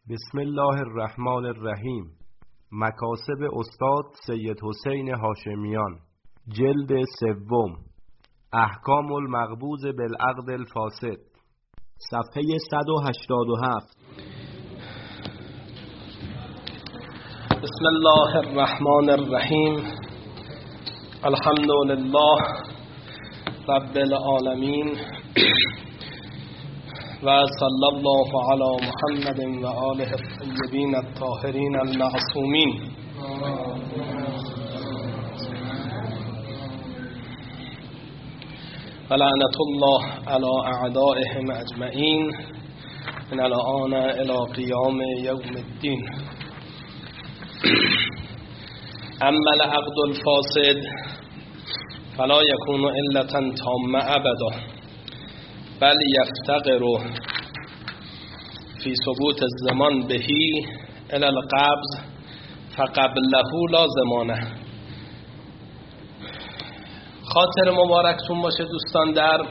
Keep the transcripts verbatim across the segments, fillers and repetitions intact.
بسم الله الرحمن الرحیم. مکاسب استاد سید حسین هاشمیان، جلد سوم، احکام المقبوض بالعقد الفاسد، صفحه صد و هشتاد و هفت. بسم الله الرحمن الرحیم. الحمد لله رب العالمین و صلی الله علی محمد و آله الطیبین الطاهرین المعصومین. و لعنت الله علی اعدائهم اجمعین من الآن الی قیام یوم الدین. اما العقد الفاسد فلا یکون علة تامة ابدا، بل یفتقر فی ثبوت الزمان بهی الی القبض فقبله لا زمانه. خاطر مبارکتون باشه دوستان، در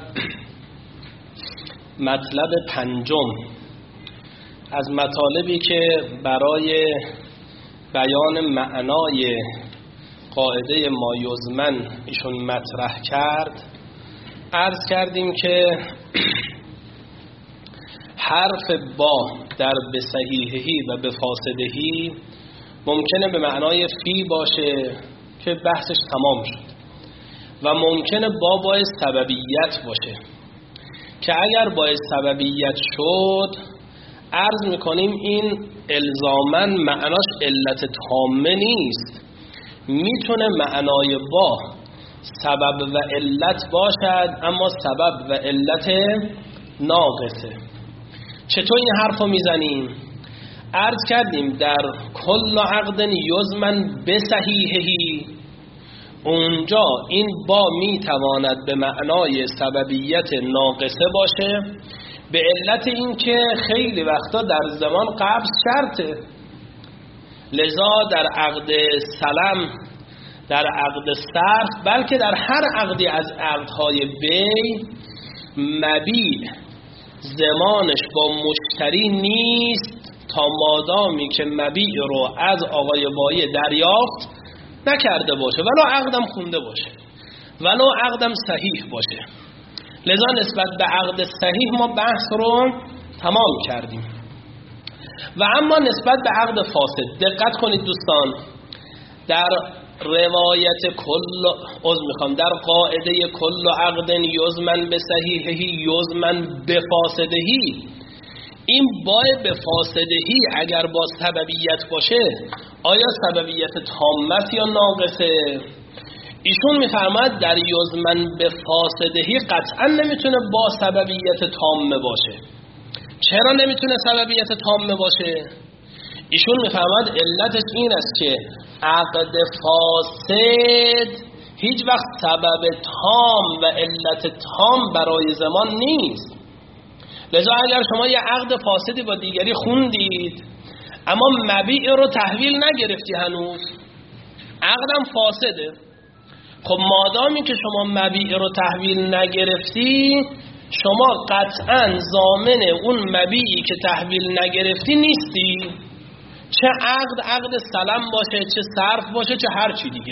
مطلب پنجم از مطالبی که برای بیان معنای قاعده ما یضمن ایشون مطرح کرد، عرض کردیم که حرف با در به صحیحهی و به فاسدهی ممکنه به معنای فی باشه که بحثش تمام شد، و ممکنه با باعث سببیت باشه که اگر باعث سببیت شد عرض میکنیم این الزاماً معناش علت تامه نیست، میتونه معنای با سبب و علت باشد اما سبب و علت ناقصه. چطور این حرف رو میزنیم؟ عرض کردیم در کل عقد یضمن بصحیحهی، اونجا این با میتواند به معنای سببیت ناقصه باشه به علت اینکه خیلی وقتا در زمان قبض شرطه. لذا در عقد سلم، در عقد صرف، بلکه در هر عقدی از عقدهای بی، مبیع زمانش با مشتری نیست تا مادامی که مبیع رو از آقای بایع دریافت نکرده باشه، ولو عقدم خونده باشه، ولو عقدم صحیح باشه. لذا نسبت به عقد صحیح ما بحث رو تمام کردیم. و اما نسبت به عقد فاسد دقت کنید دوستان، در روایت کل از میخوام در قاعده کل عقد یضمن به صحیحهی یضمن به فاسدهی، این با به فاسدهی اگر با سببیت باشه آیا سببیت تامه یا ناقصه؟ ایشون میفرماد در یضمن به فاسدهی قطعا نمیتونه با سببیت تامه باشه. چرا نمیتونه سببیت تامه باشه؟ ایشون میفرماد علتش این است که عقد فاسد هیچ وقت سبب تام و علت تام برای زمان نیست. لذا اگر شما یه عقد فاسدی با دیگری خوندید اما مبیع رو تحویل نگرفتی، هنوز عقدم فاسده، خب مادامی که شما مبیع رو تحویل نگرفتی شما قطعا ضامن اون مبیعی که تحویل نگرفتی نیستی، چه عقد عقد سلم باشه، چه صرف باشه، چه هر چی دیگه.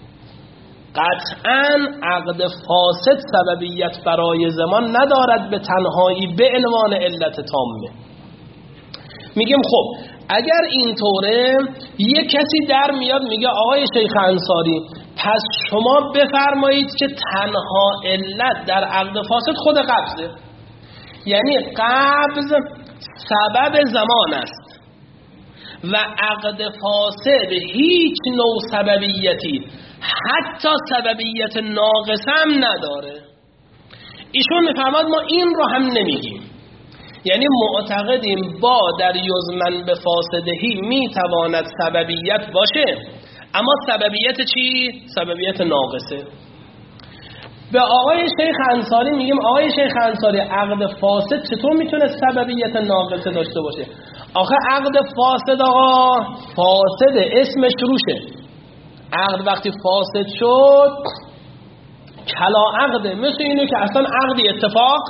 قطعا عقد فاسد سببیت برای زمان ندارد به تنهایی به عنوان علت تامه. میگیم خب اگر اینطوره یه کسی در میاد میگه آقای شیخ انصاری پس شما بفرمایید که تنها علت در عقد فاسد خود قبضه، یعنی قبض سبب زمان است و عقد فاسد هیچ نوع سببیتی حتی سببیت ناقصه هم نداره. ایشون میفرماد ما این رو هم نمیگیم، یعنی معتقدیم با در یضمن به فاسدهی میتواند سببیت باشه اما سببیت چی؟ سببیت ناقصه. به آقای شیخ انصاری میگیم آقای شیخ انصاری عقد فاسد چطور میتونه سببیت ناقصه داشته باشه؟ آخه عقد فاسد آقا فاسد اسمش روشه. عقد وقتی فاسد شد کلا عقده، مثل اینه که اصلا عقدی اتفاق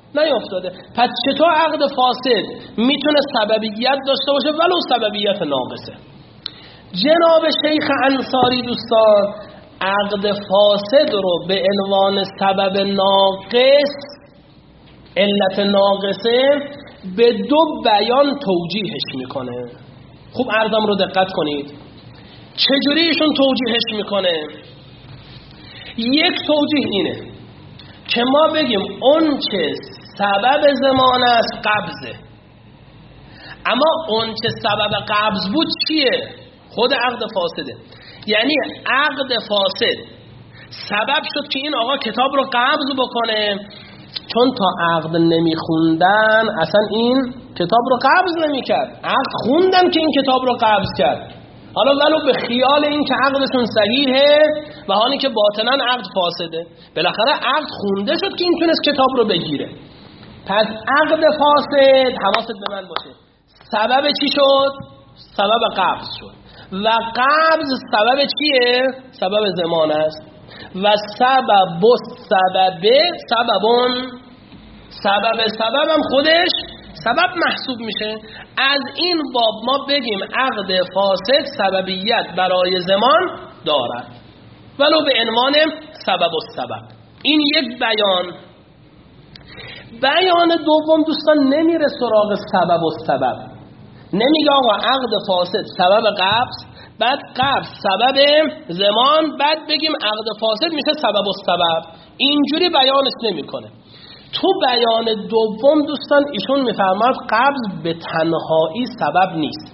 نیافتاده. پس چطور عقد فاسد میتونه سببیت داشته باشه ولو سببیت ناقصه؟ جناب شیخ انصاری دوستان عقد فاسد رو به عنوان سبب ناقص، علت ناقصه، به دو بیان توجیهش میکنه. خوب عرضم رو دقت کنید چجوری ایشون توجیهش میکنه. یک توجیه اینه که ما بگیم اون چه سبب زمان است قبضه، اما اون چه سبب قبض بود چیه؟ خود عقد فاسده. یعنی عقد فاسد سبب شد که این آقا کتاب رو قبض بکنه، چون تا عقد نمیخوندن اصلا این کتاب رو قبض نمیکرد. عقد خوندن که این کتاب رو قبض کرد، حالا ولو به خیال این که عقدشون صحیحه و حالی که باطنا عقد فاسده. بالاخره عقد خونده شد که این تونست کتاب رو بگیره. پس عقد فاسد، حواست به من باشه، سبب چی شد؟ سبب قبض شد. و قبض سبب چیه؟ سبب زمان است. و سبب سبب سببون، سبب سببم خودش سبب محسوب میشه. از این باب ما بگیم عقد فاسد سببیت برای زمان دارد ولو به عنوان سبب و سبب. این یک بیان. بیان دوم دوستان نمیره سراغ سبب و سبب، نمیگه آقا عقد فاسد سبب قبض، بعد قبض سبب زمان، بعد بگیم عقد فاسد میشه سبب و سبب. اینجوری بیانش نمیکنه. تو بیان دوم دوستان ایشون میفرماد قبض به تنهایی سبب نیست.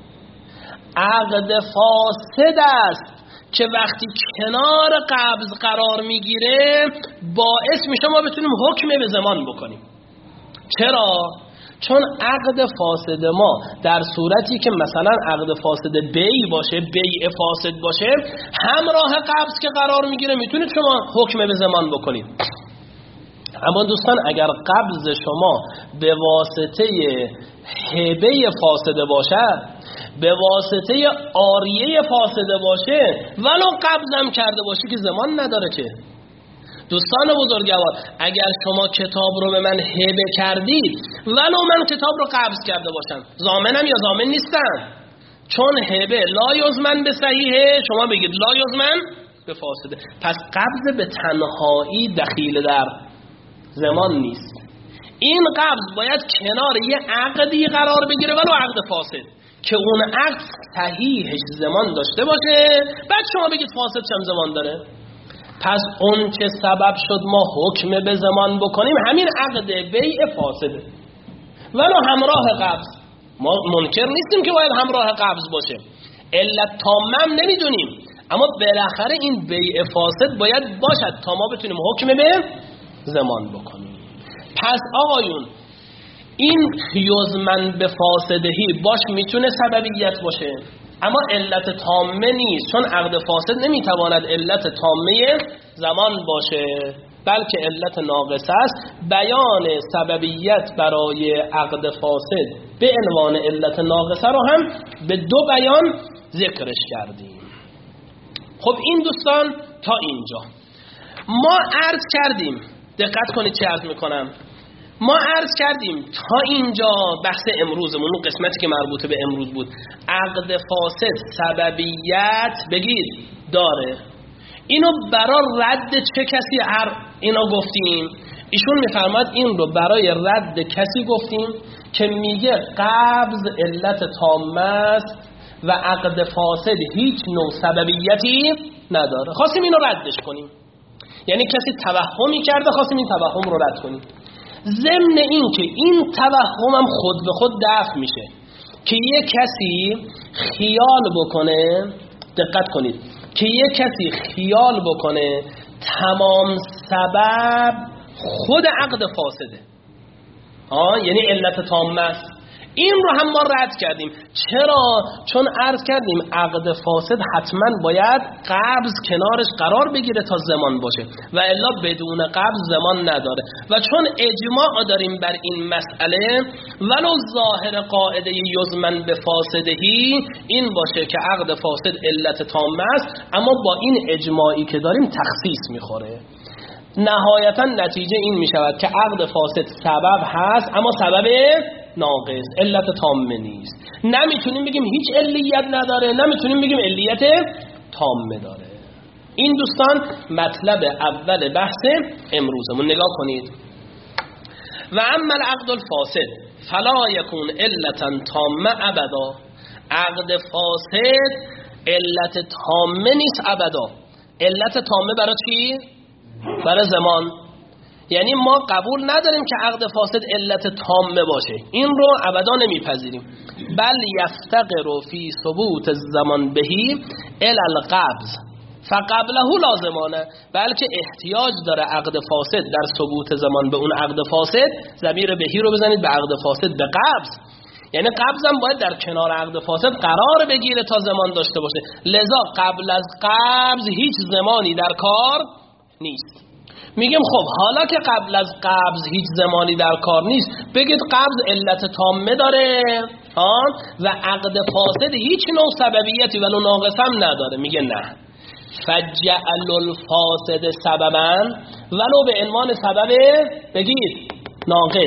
عقد فاسد است که وقتی کنار قبض قرار میگیره باعث میشه ما بتونیم حکم به زمان بکنیم. چرا؟ چون عقد فاسد ما در صورتی که مثلا عقد فاسد بیع باشه، بیع فاسد باشه، همراه قبض که قرار میگیره میتونید شما حکم به زمان بکنید. اما دوستان اگر قبض شما به واسطه هبه فاسده باشه، به واسطه آریه فاسده باشه، ولو قبضم کرده باشه که زمان نداره که. دوستان بزرگوار اگر شما کتاب رو به من هبه کردید ولو من کتاب رو قبض کرده باشم، ضامنم یا ضامن نیستم؟ چون هبه لا یضمن به صحیحه، شما بگید لا یضمن به فاسده. پس قبض به تنهایی دخیل در زمان نیست. این قبض باید کنار یه عقدی قرار بگیره ولو عقد فاسد که اون عقد صحیحش زمان داشته باشه، بعد شما بگید فاسد چم زمان داره. پس اون چه سبب شد ما حکم به زمان بکنیم همین عقد بیع فاسده ولو همراه قبض. ما منکر نیستیم که باید همراه قبض باشه، علت تامم نمیدونیم، اما بالاخره این بیع فاسد باید باشد تا ما بتونیم حکم به زمان بکنیم. پس آقایون این یزمن به فاسدهی باش میتونه سببیت باشه اما علت تامه نیست، چون عقد فاسد نمیتواند علت تامه زمان باشه بلکه علت ناقص است. بیان سببیت برای عقد فاسد به عنوان علت ناقصه رو هم به دو بیان ذکرش کردیم. خب این دوستان تا اینجا ما عرض کردیم، دقت کنید چه عرض میکنم، ما عرض کردیم تا اینجا بحث امروزمون، اون قسمتی که مربوط به امروز بود، عقد فاسد سببیت بگید داره. اینو برای رد چه کسی هر اینا گفتیم؟ ایشون میفرماد این رو برای رد کسی گفتیم که میگه قبض علت تامه است و عقد فاسد هیچ نوع سببیتی نداره. خواستیم اینو ردش کنیم، یعنی کسی توهمی کرده خواستیم این توهم رو رد کنیم. ضمن این که این توهمم خود به خود دفع میشه که یه کسی خیال بکنه، دقت کنید، که یه کسی خیال بکنه تمام سبب خود عقد فاسده، ها، یعنی علت تامه است. این رو هم ما رد کردیم. چرا؟ چون عرض کردیم عقد فاسد حتما باید قبض کنارش قرار بگیره تا زمان باشه و الا بدون قبض زمان نداره. و چون اجماع داریم بر این مسئله ولو ظاهر قاعده یزمن به فاسدهی این باشه که عقد فاسد علت تامه است، اما با این اجماعی که داریم تخصیص میخوره. نهایتا نتیجه این می شود که عقد فاسد سبب هست اما سبب ناقص، علت تامه نیست. نمیتونیم بگیم هیچ علیت نداره، نمیتونیم بگیم علیت تامه داره. این دوستان مطلب اول بحث امروزمون. نگاه کنید. و اما العقد الفاسد فلا یکون علتا تامه ابدا. عقد فاسد علت تامه نیست ابدا. علت تامه برای چی؟ برای زمان. یعنی ما قبول نداریم که عقد فاسد علت تامه باشه، این رو ابدا نمیپذیریم. بل یفتقر فی ثبوت الزمان بهی الی القبض فقبله لازمانه، بلکه احتیاج داره عقد فاسد در ثبوت زمان به اون عقد فاسد. ضمیر بهی رو بزنید به عقد فاسد به قبض، یعنی قبض هم باید در کنار عقد فاسد قرار بگیره تا زمان داشته باشه. لذا قبل از قبض هیچ زمانی در کار نیست. میگیم خب حالا که قبل از قبض هیچ زمانی در کار نیست، بگید قبض علت تامه داره ها و عقد فاسد هیچ نوع سببیتی ولو ناقص هم نداره. میگه نه، فجعل الفاسد سببا ولو به عنوان سبب بگید ناقص.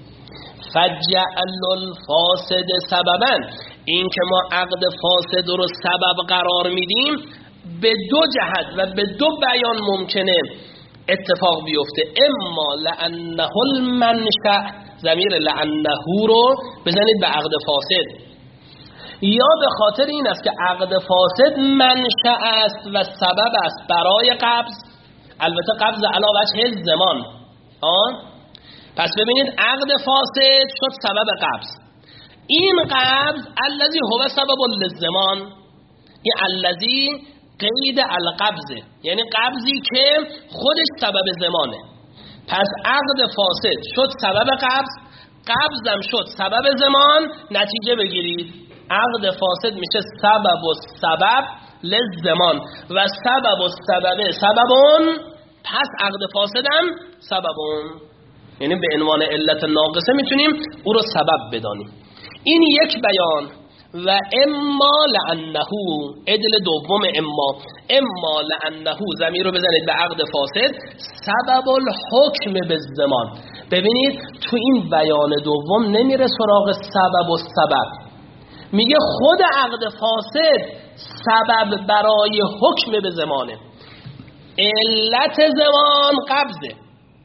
فجعل الفاسد سببا، این که ما عقد فاسد رو سبب قرار میدیم به دو جهت و به دو بیان ممکنه اتفاق بیفته. اما لعنه المنشأ، ضمیر لعنه رو بزنید به عقد فاسد، یا به خاطر این است که عقد فاسد منشأ است و سبب است برای قبض. البته قبض علاوه وجه زمان. آه؟ پس ببینید عقد فاسد شد سبب قبض. این قبض الذی هو سبب للزمان، این الذی قید القبض، یعنی قبضی که خودش سبب زمانه. پس عقد فاسد شد سبب قبض، قبضم شد سبب زمان. نتیجه بگیرید عقد فاسد میشه سبب و سبب للزمان و سبب و سبب سببون، پس عقد فاسدم سببون، یعنی به عنوان علت ناقصه میتونیم او رو سبب بدانیم. این یک بیان. و اما لعنه، عدل دوم اما اما لعنه، ضمیر رو بزنید به عقد فاسد سبب الحکم بالزمان. ببینید تو این بیان دوم نمیره سراغ سبب و سبب، میگه خود عقد فاسد سبب برای حکم به زمانه. علت زمان قبضه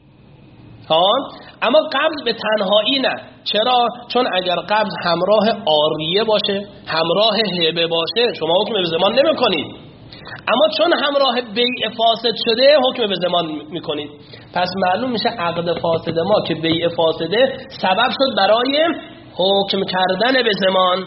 ها، اما قبض به تنهایی نه. چرا؟ چون اگر قبض همراه عاریه باشه، همراه هبه باشه، شما حکم به زمان نمی کنید. اما چون همراه بیع فاسد شده حکم به زمان می کنید. پس معلوم میشه عقد فاسد ما که بیع فاسده سبب شد برای حکم کردن به زمان.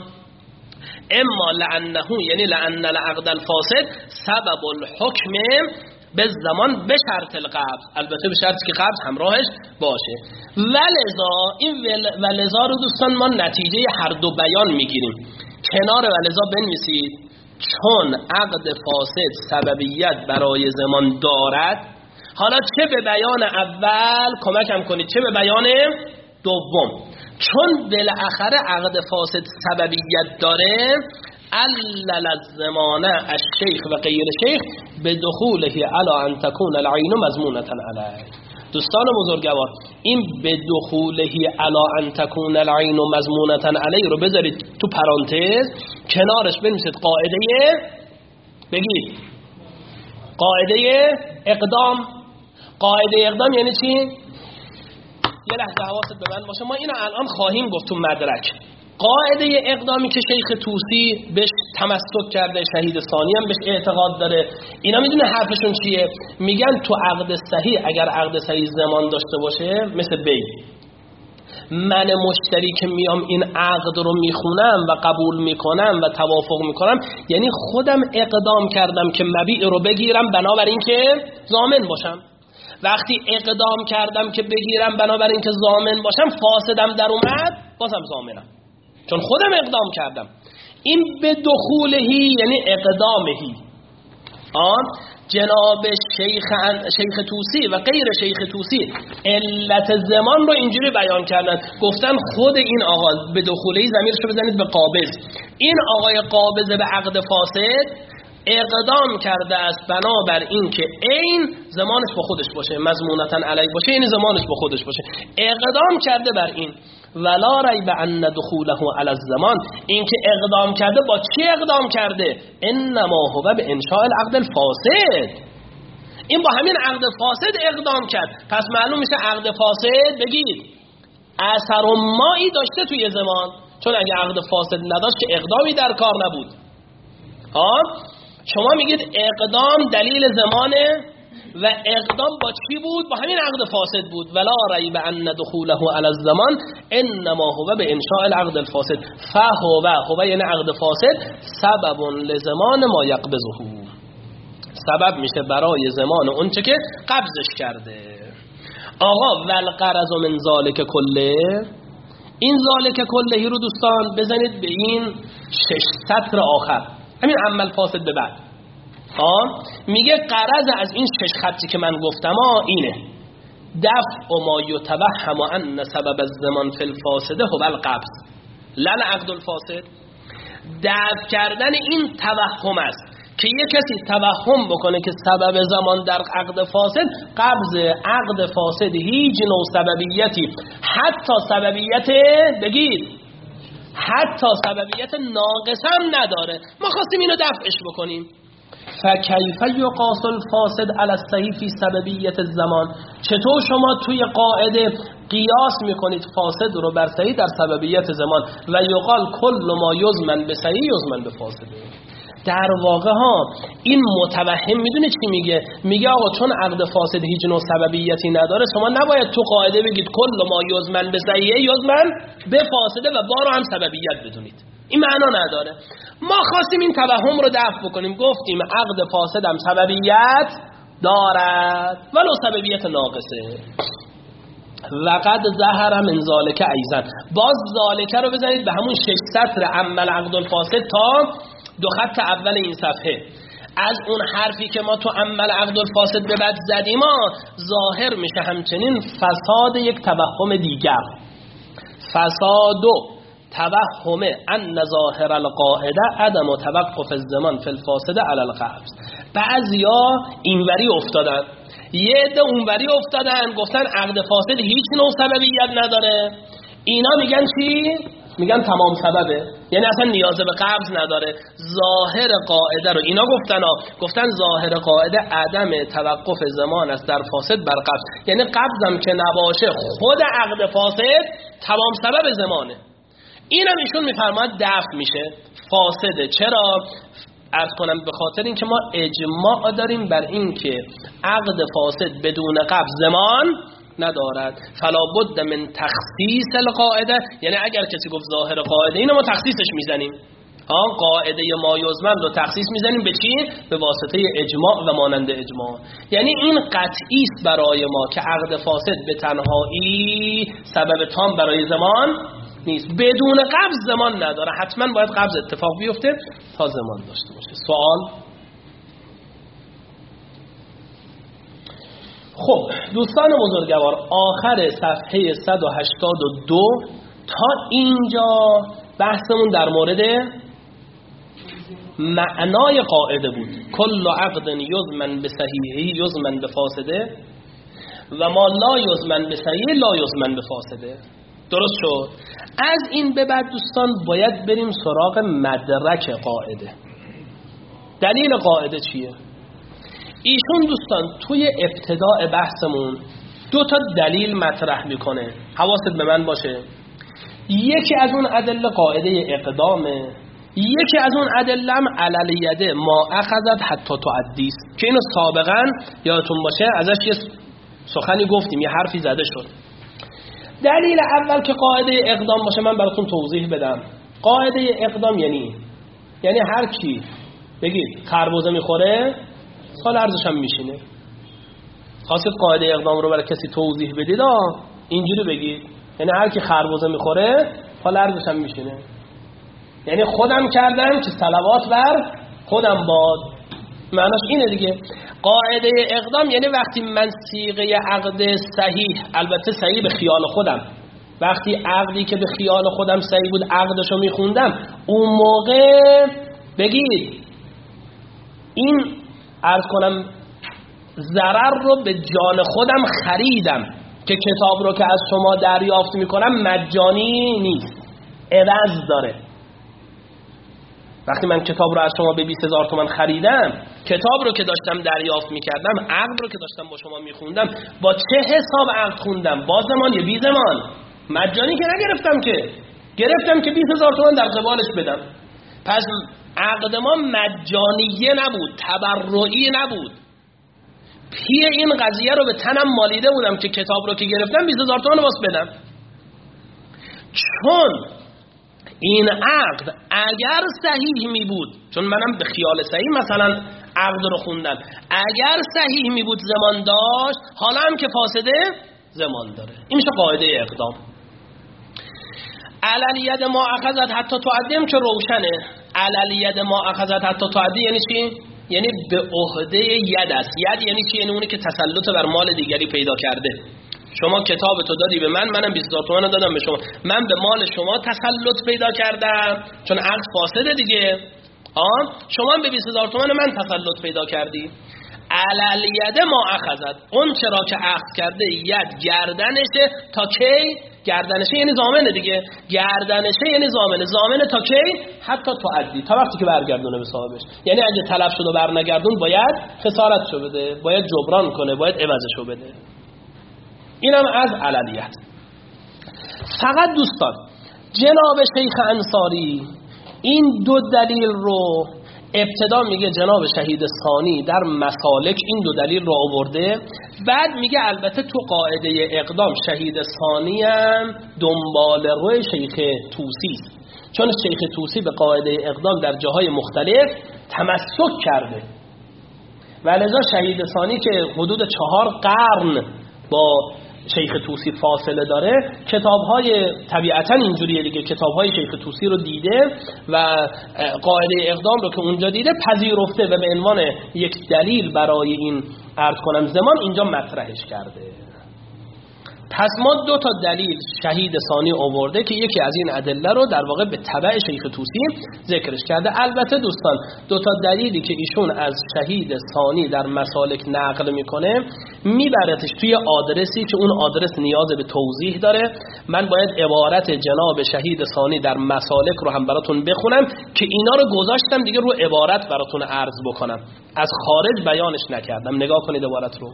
اما لعنه، یعنی لعن العقد الفاسد سبب الحکم به زمان به شرط القبض، البته به شرطی که قبض همراهش باشه. ولذا این ولذا رو دوستان ما نتیجه هر دو بیان میگیریم. کنار ولذا بنویسید چون عقد فاسد سببیت برای زمان دارد. حالا چه به بیان اول کمکم کنید چه به بیان دوم. چون بالاخره عقد فاسد سببیت داره، علل الزمانه الشیخ و غیر شیخ به دخوله علی ان تکون العین مضمونة علیه. دوستان بزرگوار، این به دخوله علی ان تکون العین مضمونة علیه رو بذارید تو پرانتز، کنارش بنویسید قاعده بگید قاعده اقدام. قاعده اقدام یعنی چی؟ یه لحظه حواست به من باشه، ما اینو الان خواهیم گفت تو مدرک. قاعده اقدامی که شیخ طوسی بهش تمسک کرده، شهید ثانی هم بهش اعتقاد داره، اینا میدونه حرفشون چیه؟ میگن تو عقد صحیح اگر عقد صحیح زمان داشته باشه مثل بی، من مشتری که میام این عقد رو میخونم و قبول میکنم و توافق میکنم، یعنی خودم اقدام کردم که مبیع رو بگیرم بنابراین که ضامن باشم. وقتی اقدام کردم که بگیرم بنابراین که ضامن باشم، فاسدم در اومد بازم ضامنم، چون خودم اقدام کردم. این به دخولهی یعنی اقدامهی. آن جناب شیخ شیخ طوسی و غیر شیخ طوسی علت زمان رو اینجوری بیان کردن، گفتن خود این آقا به دخولهی ضمیرش رو بزنید به قابض. این آقای قابض به عقد فاسد اقدام کرده است بنابر این که این زمانش با خودش باشه، مضمونتا علی باشه، این زمانش با خودش باشه، اقدام کرده بر این. ولا ریب ان دخوله علی الزمان، این که اقدام کرده با چی اقدام کرده؟ انما هو به انشاء العقد الفاسد، این با همین عقد فاسد اقدام کرد. پس معلوم میشه عقد فاسد بگید اثر و مایی داشته توی زمان، چون اگه عقد فاسد نداشت که اقدامی در کار نبود. ها شما میگید اقدام دلیل زمانه و اقدام با چی بود؟ با همین عقد فاسد بود. ولا ریب ان دخوله علی الزمان انما هو به انشاء العقد الفاسد فهو هو یعنی عقد فاسد سبب لزمان ما یقبضه، سبب میشه برای زمان اون چه که قبضش کرده. آقا والغرض من ذالک کله، این ذالک کله رو دوستان بزنید به این شش سطر آخر، همین عمل فاسد به بعد. آه میگه غرض از این شش خطی که من گفتم ها اینه: دفع ما یتوهم ان سبب الزمان فی الفاسده هو القبض لا العقد الفاسد. دفع کردن این توهم است که یک کسی توهم بکنه که سبب زمان در عقد فاسد قبض عقد فاسد هیچ نوع سببیتی، حتی سببیت بگید حتی سببیت ناقص هم نداره، ما خواستیم اینو دفعش بکنیم. فکیف یقاس الفاسد علی الصحیح فی سببیت الزمان، چطور شما توی قاعده قیاس میکنید فاسد رو بر صحیح در سببیت زمان؟ و یقال کل ما یضمن به صحیح یضمن به فاسد. در واقع ها این متوهم میدونه چی میگه؟ میگه آقا چون عقد فاسد هیچ نوع سببیتی نداره، شما نباید تو قاعده بگید کل ما یضمن به صحیح یضمن به فاسده و با رو هم سببیت بدونید، این معنا نداره. ما خواستیم این توهم رو دفع بکنیم، گفتیم عقد فاسد هم سببیت دارد ولو سببیت ناقصه. وقد ظهر من ذالک ایضا، باز ذالک رو بزنید به همون شش سطر عمل عقد الفاسد تا دو خط اول این صفحه. از اون حرفی که ما تو عمل عقد الفاسد به بعد زدیم ظاهر میشه همچنین فساد یک توهم دیگر. فساد توهم ان ظاهر القاعده عدم توقف الزمان فی الفاسد علی القبض. بعضیا اینوری افتادن، یه عده اونوری افتادن گفتن عقد فاسد هیچ نوع سببیت نداره. اینا میگن چی؟ میگن تمام سببه، یعنی اصلا نیاز به قبض نداره. ظاهر قاعده رو اینا گفتن ها. گفتن ظاهر قاعده عدم توقف زمان است در فاسد بر قبض، یعنی قبضم که نباشه خود عقد فاسد تمام سبب زمانه. اینم ایشون میفرماید دفع میشه فاسده. چرا؟ عرض کنم به خاطر اینکه ما اجماع داریم بر این که عقد فاسد بدون قبض زمان ندارد. فلا بد من تخصیص القاعده، یعنی اگر کسی گفت ظاهر قاعده اینو ما تخصیصش میزنیم. ها قاعده ما یزمن رو تخصیص میزنیم به چی؟ به واسطه اجماع و مانند اجماع. یعنی این قطعی است برای ما که عقد فاسد به تنهایی سبب تام برای زمان نیست، بدون قبض زمان نداره، حتما باید قبض اتفاق بیفته تا زمان داشته باشه. سوال؟ خب دوستان بزرگوار، آخر صفحه صد و هشتاد و دو تا اینجا بحثمون در مورد معنای قاعده بود. کل عقد یضمن به صحیحی یضمن به فاسده و ما لا یضمن به صحیح لا یضمن به فاسده. درست شد؟ از این به بعد دوستان باید بریم سراغ مدرک قاعده. دلیل قاعده چیه؟ ایشون دوستان توی ابتداء بحثمون دو تا دلیل مطرح میکنه، حواست به من باشه. یکی از اون ادله قاعده اقدامه، یکی از اون ادله هم علل یده ما اخذت حتی تعدیس که اینو سابقا یادتون باشه ازش یه سخنی گفتیم، یه حرفی زده شد. دلیل اول که قاعده اقدام باشه من براتون توضیح بدم. قاعده اقدام یعنی یعنی هر کی بگید خربزه میخوره سال ارزش هم میشینه. خواستید قاعده اقدام رو برای کسی توضیح بدید اینجوری بگید، یعنی هر کی خربزه میخوره سال ارزش هم میشینه. یعنی خودم کردم که صلوات بر خودم باد، معناش اینه دیگه. قاعده اقدام یعنی وقتی من صیغه عقد صحیح، البته صحیح به خیال خودم، وقتی عقدی که به خیال خودم صحیح بود عقدشو میخوندم، اون موقع بگید این عرض کنم ضرر رو به جان خودم خریدم که کتاب رو که از شما دریافت میکنم مجانی نیست، عوض داره. وقتی من کتاب رو از شما به بیست هزار تومان خریدم، کتاب رو که داشتم دریافت میکردم، عقد رو که داشتم با شما میخوندم، با چه حساب عقد خوندم؟ با زمان یا بی زمان؟ مجانی که نگرفتم، که گرفتم که بیست هزار تومان در قبالش بدم. پس عقد ما مجانیه نبود، تبرعی نبود. پی این قضیه رو به تنم مالیده بودم که کتاب رو که گرفتم بیست هزار تومان باز بدم. چون این عقد اگر صحیح می بود، چون منم به خیال صحیح مثلا عقد رو خوندم، اگر صحیح می بود زمان داشت، حالا هم که فاسده زمان داره. این میشه قاعده اقدام. علالید ما اخذت حتی تعدیم که روشنه. علالید ما اخذت حتی تعدی یعنی چی؟ یعنی به عهده ید است. ید یعنی چی؟ یعنی اونی که تسلط بر مال دیگری پیدا کرده. شما کتاب تو دادی به من، منم بیست هزار تومان دادم به شما، من به مال شما تسلط پیدا کردم چون عقد فاسده دیگه. آه شما هم به بیست هزار تومان من تسلط پیدا کردی. علل ید ما اخذت، اون چرا که عقد کرده ید گردنشه تا کی؟ گردنشه یعنی ضامنه دیگه، گردنشه یعنی ضامنه، ضامنه تا کی؟ حتی تعدی، تا وقتی که برگردونه به صاحبش. یعنی اگه طلب شد و برنگردون باید خسارتشو بده، باید جبران کنه، باید عوضشو بده. اینم از عللیت. فقط دوستان جناب شیخ انصاری این دو دلیل رو ابتدا میگه جناب شهید ثانی در مسالک این دو دلیل رو آورده، بعد میگه البته تو قاعده اقدام شهید ثانی هم دنبال روی شیخ طوسی است، چون شیخ طوسی به قاعده اقدام در جاهای مختلف تمسک کرده و لذا شهید ثانی که حدود چهار قرن با شیخ طوسی فاصله داره، کتاب‌های طبیعتاً اینجوریه دیگه، کتاب‌های شیخ طوسی رو دیده و قاعده اقدام رو که اونجا دیده پذیرفته و به عنوان یک دلیل برای این عرض کنم زمان اینجا مطرحش کرده. پس ما دو تا دلیل شهید ثانی آورده که یکی از این ادله رو در واقع به تبع شیخ طوسی ذکرش کرده. البته دوستان دو تا دلیلی که ایشون از شهید ثانی در مسالک نقل میکنه میبرتش توی آدرسی که اون آدرس نیاز به توضیح داره. من باید عبارت جناب شهید ثانی در مسالک رو هم براتون بخونم که اینا رو گذاشتم دیگه رو عبارت براتون عرض بکنم، از خارج بیانش نکردم. نگاه کنید عبارت رو.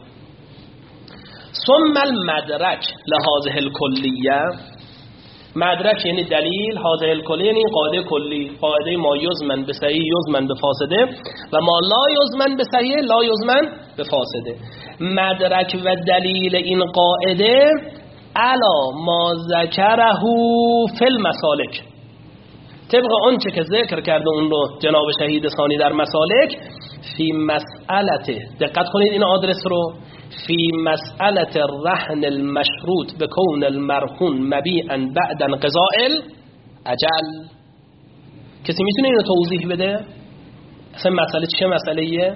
ثم المدرک لهذه الکلیه، مدرک یعنی دلیل، هذه الکلیه یعنی قاعده کلی، قاعده ما یزمن به صحیح یزمن به فاسده و ما لا یزمن به صحیح لا یزمن به فاسده. مدرک و دلیل این قاعده علا ما ذکره فی المسالک، طبق اون چه که ذکر کرده اون رو جناب شهید ثانی در مسالک، فی مسئلته، دقت کنید این آدرس رو، فی مسئله الرهن المشروط بکون المرهون مبیعا بعد انقضاء الاجل. کسی میتونه اینو توضیح بده؟ اصلا مسئله چه مسئله ایه؟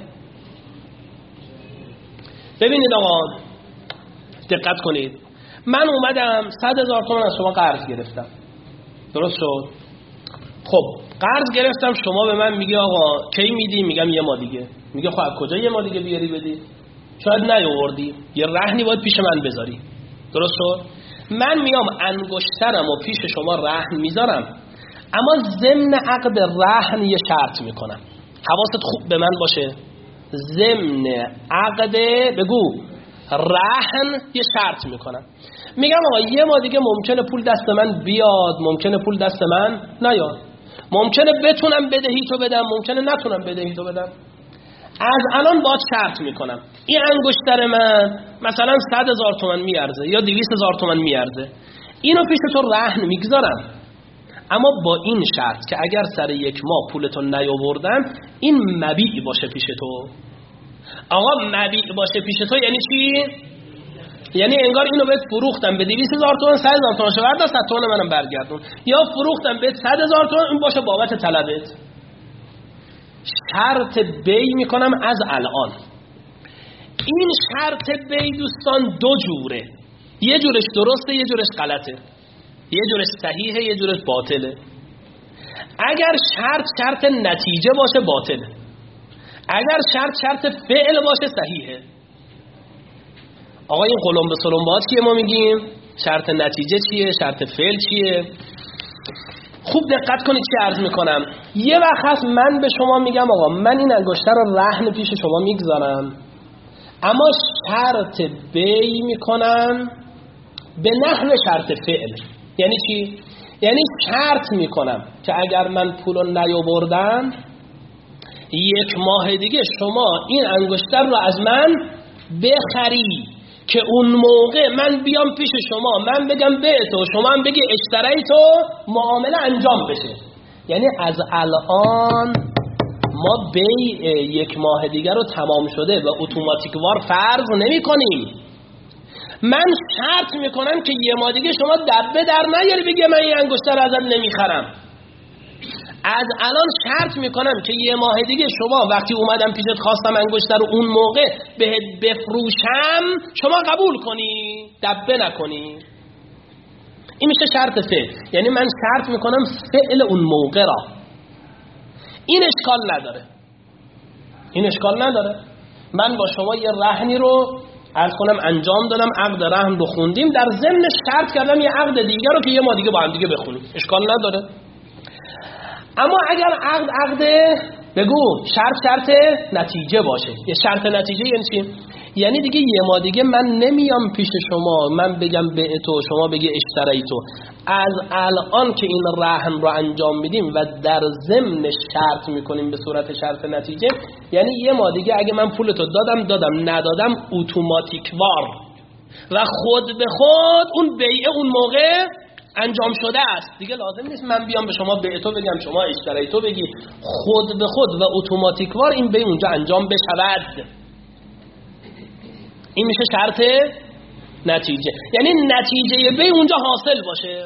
ببینید آقا دقت کنید، من اومدم صد هزار تومان از شما قرض گرفتم، درست شد؟ خب قرض گرفتم، شما به من میگی آقا کی میدی؟ میگم یه ماه دیگه. میگه خب کجا یه ماه دیگه بیاری بدی؟ شاید نیاوردی، یه رهنی باید پیش من بذاری، درست شد؟ من میام انگشترم و پیش شما رهن میذارم، اما ضمن عقد رهن یه شرط میکنم، حواست خوب به من باشه، ضمن عقد بگو رهن یه شرط میکنم، میگم آقا یه ما دیگه ممکنه پول دست من بیاد، ممکنه پول دست من نیاد، ممکنه بتونم بدهی تو بدم، ممکنه نتونم بدهی تو بدم. از الان باید شرط میکنم این انگشتر من مثلا صد هزار تومان میارزه یا دویست هزار تومان میارزه، اینو پیش تو رهن میگذارم، اما با این شرط که اگر سر یک ماه پولتون نیاوردم این مبیع باشه پیش تو. آقا مبیع باشه پیش تو یعنی چی؟ یعنی انگار اینو بهت فروختم به دویست هزار تومان، صد هزار تومان شو بردار، صد تومان منم برگردون، یا فروختم بهت صد هزار تومان، این باشه بابت طلبت. شرط بی میکنم از الان. این شرط بی دوستان دو جوره، یه جورش درسته یه جورش غلطه، یه جورش صحیحه یه جورش باطله. اگر شرط شرط نتیجه باشه باطله، اگر شرط شرط فعل باشه صحیحه. آقا این قلم به سلمبات چیه ما میگیم؟ شرط نتیجه چیه؟ شرط فعل چیه؟ خوب دقت کنید چی عرض میکنم. یه وقت هست من به شما میگم آقا من این انگشتر رو رهن پیش شما میگذارم، اما شرط بی میکنم به نحو شرط فعل. یعنی چی؟ یعنی شرط میکنم که اگر من پولو نیاوردم یک ماه دیگه شما این انگشتر رو از من بخری، که اون موقع من بیام پیش شما من بگم به تو، شما هم بگی اشتری تو، معامله انجام بشه. یعنی از الان ما بیع یک ماه دیگر رو تمام شده و اتوماتیک وار فرض نمی کنیم. من شرط میکنم که یه ماه دیگه شما دبه در نیاری بگی من این انگشتر رو ازت نمیخرم. از الان شرط میکنم که یه ماه دیگه شما وقتی اومدم پیشت خواستم انگشتر رو اون موقع بهت بفروشم شما قبول کنی، دبه نکنی. این میشه شرط فعل. یعنی من شرط میکنم فعل اون موقع را. این اشکال نداره، این اشکال نداره. من با شما یه رهنی رو عرض کنم انجام دادم، عقد رهن رو خوندیم، در ضمن شرط کردم یه عقد دیگر رو که یه ما دیگه با هم دیگه بخونیم، اشکال نداره. اما اگر عقد عقد بگو شرط شرط نتیجه باشه. یه شرط نتیجه یعنی چی؟ یعنی دیگه یه ما دیگه من نمیام پیش شما من بگم به تو، شما بگی اشتری تو. از الان که این رهن رو انجام میدیم و در ضمن شرط میکنیم به صورت شرط نتیجه، یعنی یه ما دیگه اگه من پولتو دادم دادم ندادم اتوماتیک وار و خود به خود اون بیعه اون موقع انجام شده است. دیگه لازم نیست من بیام به شما به تو بگم شما اشتری تو بگی، خود به خود و اتوماتیک وار این بیع اونجا انجام بشود. این میشه شرط نتیجه. یعنی نتیجه بیع اونجا حاصل باشه.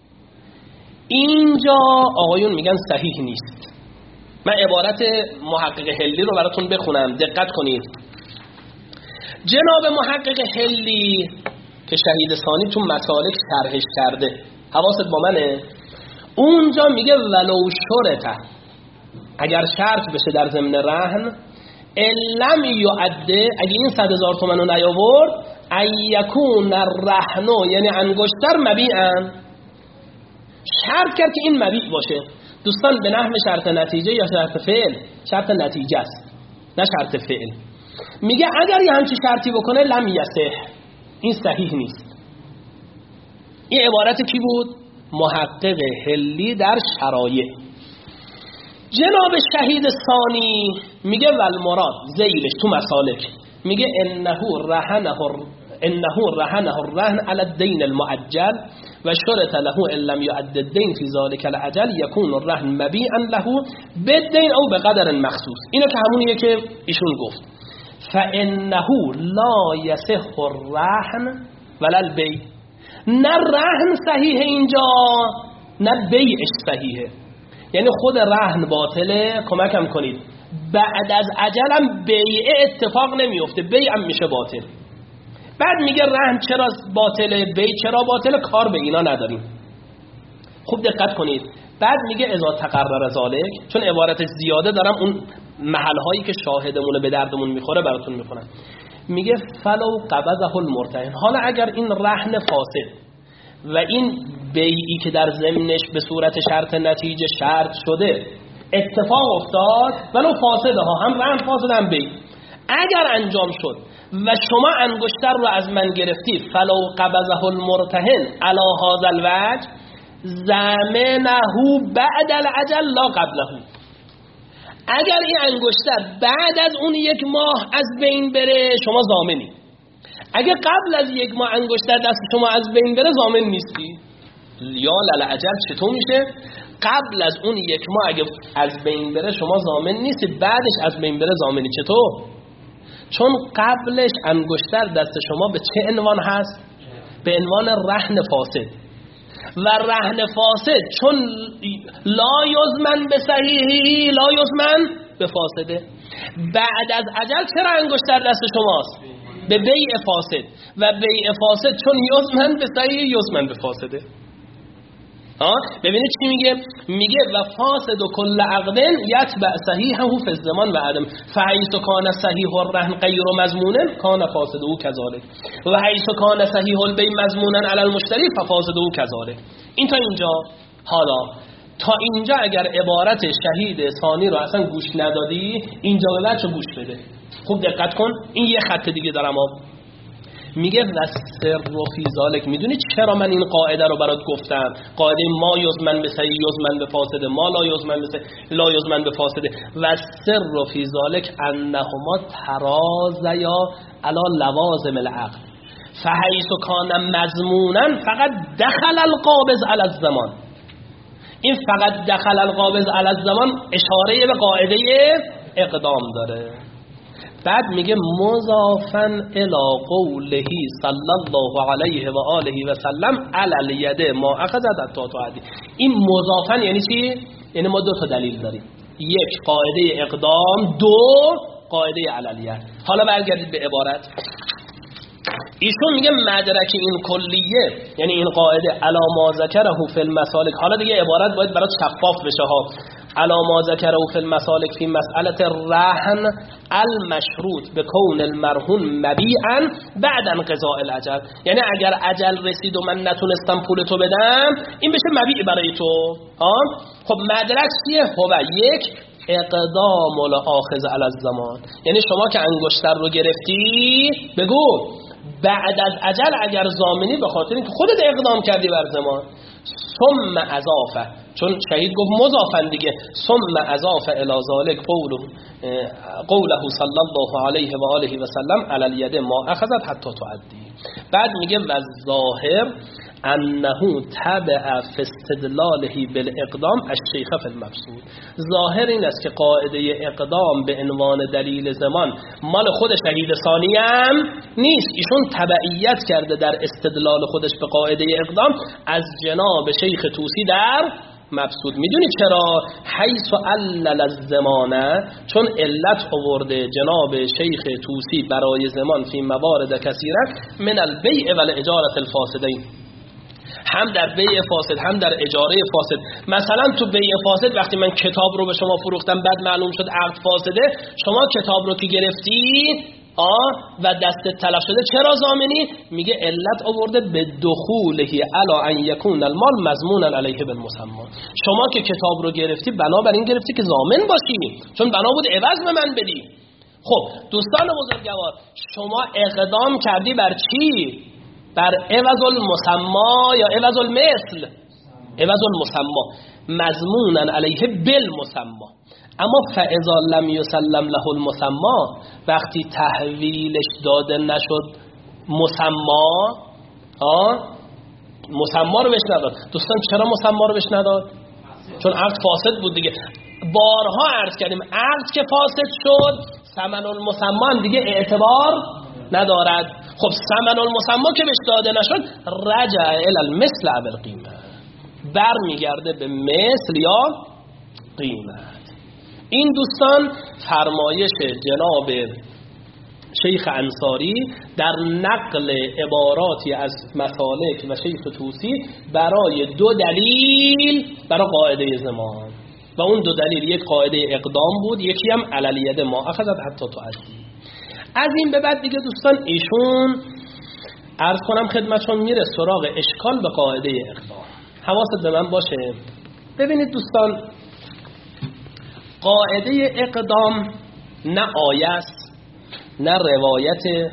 اینجا آقایون میگن صحیح نیست. من عبارت محقق حلی رو براتون بخونم، دقت کنید. جناب محقق حلی که شهید ثانی تو مسالک شرحش کرده، حواست با منه، اونجا میگه ولو شرطه، اگر شرط بشه در ضمن رهن، لم یعده، اگه این صد هزار تومن رو نیاورد، ایکون الرهن، یعنی انگشتر مبیعن، شرط کرد که این مبیع باشه. دوستان به نحو شرط نتیجه یا شرط فعل؟ شرط نتیجه است نه شرط فعل. میگه اگر یه همچی شرطی بکنه لم یصح، این صحیح نیست. این عبارت کی بود؟ محقق حلی در شرایع. جناب شهید ثانی میگه والمراد زیلش تو مسالک میگه انه رهنه انه رهنه الرهن على الدين المؤجل و شرط له ان لم يؤد الدين في ذلك الاجل يكون الرهن مبيعا له بالدين او بقدر مخصوص. اینو که همونیه که ایشون گفت فانه لا يصح الرهن ولا البيع. نه رهن صحیح اینجا نه بیعش صحیحه. یعنی خود رهن باطله، کمکم کنید، بعد از اجلم بیع اتفاق نمیفته، بیع هم میشه باطل. بعد میگه رهن چرا باطله، بیع چرا باطله، کار به اینا نداریم. خوب دقت کنید. بعد میگه اذا تقرر ذالک، چون عبارت زیاده دارم اون محلهایی که شاهدمونه به دردمون میخوره براتون میخونم. میگه فلو قبضه المرتهن، حالا اگر این رهن فاسد و این بیعی که در ضمنش به صورت شرط نتیجه شرط شده اتفاق افتاد، ولو فاسده ها، هم رهن فاسد هم بیع، اگر انجام شد و شما انگشتر رو از من گرفتی، فلو قبضه المرتهن علی هذا الوجه ضمنه بعد الاجل لا قبله. اگر این انگشتر بعد از اون یک ماه از بین بره شما ضامنی. اگه قبل از یک ماه انگشتر دست شما از بین بره ضامن نیستی. یا للعجل چطور میشه؟ قبل از اون یک ماه اگه از بین بره شما ضامن نیستی، بعدش از بین بره ضامنی. چطور؟ چون قبلش انگشتر دست شما به چه عنوان هست؟ به عنوان رهن فاسد. و رهن فاسد چون لا یضمن به صحیحی لا یضمن به فاسده، بعد از اجل چرا انگشتر دست شماست؟ به بیع فاسد. و بیع فاسد چون یضمن به صحیح یضمن به فاسده. ها ببینید چی میگه؟ میگه و فاسد و کل عقد یتبع صحیحه فی الزمان و عدم فحیث کان صحیح الرهن غیر مضمون کان فاسده کذالک و حیث کان صحیح البیع مضمونا علی المشتری ففاسده کذالک. این تا اینجا. حالا تا اینجا اگر عبارت شهید ثانی رو اصلا گوش ندادی، اینجا به بعد چه گوش بده. خوب دقت کن، این یه خط دیگه دارم ها. میگه وسر و فی ذالک. میدونی چرا من این قاعده رو برات گفتم؟ قاعده ما یزمن به صحیح یزمن به فاسده، ما لا یزمن به صحیح لا یزمن به فاسده. وسر و فی ذالک انهما ترازیا علی لوازم العقل فحیث کان مضمونا فقط دخل القابض علی الزمان. این فقط دخل القابض علی الزمان اشاره به قاعده اقدام داره. بعد میگه مضافن الی قوله صلی الله علیه و آله و سلم علی الید ما اخذت حتی تعدی. این مضافن یعنی چی؟ یعنی ما دو تا دلیل داریم، یک قاعده اقدام، دو قاعده علیه. حالا برگردید به عبارت. ایشون میگه مدرک این کلیه یعنی این قاعده علی ما ذکره فی المسالک. حالا دیگه عبارت باید برات شفاف بشه ها. علی ما ذکره فی المسالک فی مسئله الرهن المشروط به کون المرهون مبیعا بعد انقضاء الاجل. یعنی اگر اجل رسید و من نتونستم پول تو بدم، این بشه مبیع برای تو. ها خب مدرک چیه؟ هو یک اقدام الاخذ علی الزمان. یعنی شما که انگشتر رو گرفتی، بگو بعد از اجل اگر ضامنی به خاطر اینکه خودت اقدام کردی بر زمان. ثم اضافه، چون شهید گفت مضافن دیگه. ثم اضافه الی ذلک قوله قوله صلی الله علیه و آله و سلم علی الید ما اخذت حتی تعدی. بعد میگه و ظاهر انه تبع فی استدلاله بالاقدام الشیخ فی المبسوط. ظاهر این است که قاعده اقدام به عنوان دلیل زمان مال خود شهید ثانی هم نیست. ایشون تبعیت کرده در استدلال خودش به قاعده اقدام از جناب شیخ طوسی در مبسوط. میدونی چرا؟ حیث علل الزمانه، چون علت آورده جناب شیخ طوسی برای زمان فی موارد کثیره من البیع و الاجاره الفاسدین، هم در بیع فاسد هم در اجاره فاسد. مثلا تو بیع فاسد وقتی من کتاب رو به شما فروختم بعد معلوم شد عقد فاسده، شما کتاب رو که گرفتی آه و دست تلف شده، چرا ضامنی؟ میگه علت آورده به دخوله علی ان یکون المال مضمونا علیه بالمسمى. شما که کتاب رو گرفتی بنابراین گرفتی که ضامن باشی، چون بنا بود عوض به من بدی. خب دوستان بزرگوار، شما اقدام کردی بر چی؟ بر عوض المسمى یا عوض المثل؟ عوض المسمى مضمونا علیه بالمسمى. اما فاذا لم یسلم له المسمى، وقتی تحویلش داده نشد مسمى، ها مسمى رو بهش نداد. دوستان چرا مسمى رو بهش نداد؟ چون عقد فاسد بود دیگه. بارها عرض کردیم عقد که فاسد شد ثمن المسمى دیگه اعتبار ندارد. خب ثمن المسمى که بهش داده نشد رجع الی المثل او القیمه، برمیگرده به مثل یا قیمت. این دوستان فرمایش جناب شیخ انصاری در نقل عباراتی از مسالک و شیخ طوسی برای دو دلیل برای قاعده زمان، و اون دو دلیل یک قاعده اقدام بود، یکی هم علی الید ما اخذت حتی تعدی. از این به بعد دیگه دوستان ایشون عرض کنم خدمتشون میره سراغ اشکال به قاعده اقدام. حواست به من باشه. ببینید دوستان، قاعده اقدام نه آیه است نه روایت.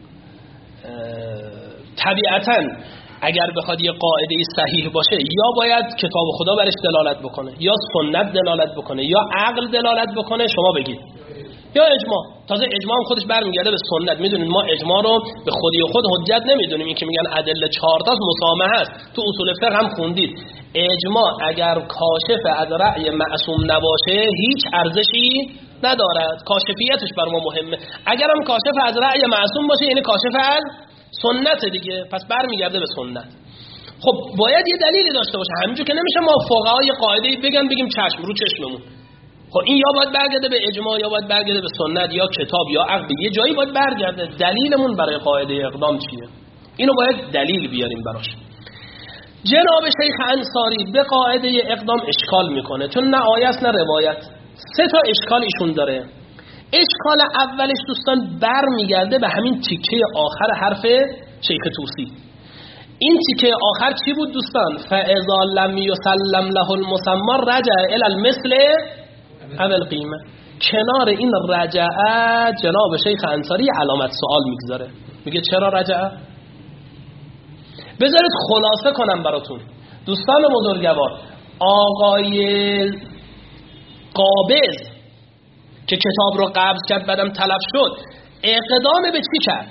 طبیعتاً اگر بخواد یه قاعده صحیح باشه یا باید کتاب خدا برش دلالت بکنه، یا سنت دلالت بکنه، یا عقل دلالت بکنه، شما بگید، یا اجماع. تازه اجماع هم خودش برمیگرده به سنت. میدونید ما اجماع رو به خودی خود حجت نمیدونیم. این که میگن ادله چهار تاست مسامحه است، تو اصول فقه هم خوندید. اجماع اگر کاشف از رأی معصوم نباشه هیچ ارزشی ندارد. کاشفیتش بر ما مهمه. اگر هم کاشف از رأی معصوم باشه یعنی کاشف از سنت دیگه، پس برمیگرده به سنت. خب باید یه دلیلی داشته باشه. همینجور که نمیشه ما فقهای قاعده بگن بگیم چشم رو چشممون. خب این یا باید برگرده به اجماع، یا باید برگرده به سنت، یا کتاب، یا عقل. یه جایی باید برگرده. دلیلمون برای قاعده اقدام چیه؟ اینو باید دلیل بیاریم براش. جناب شیخ انصاری به قاعده اقدام اشکال میکنه، چون نه آیه است نه روایت. سه تا اشکال ایشون داره. اشکال اولش دوستان بر میگرده به همین تیکه آخر حرف شیخ طوسی. این تیکه آخر چی بود دوستان؟ فاذا لم یسلم له المسمى رجع الی المثل او القیمه. کنار این رجعه جناب شیخ انصاری علامت سوال میگذاره، میگه چرا رجعه؟ بذارید خلاصه کنم براتون دوستان بزرگوار. آقای قابض که کتاب رو قبض کرد بعدم تلف شد، اقدام به چی کرد؟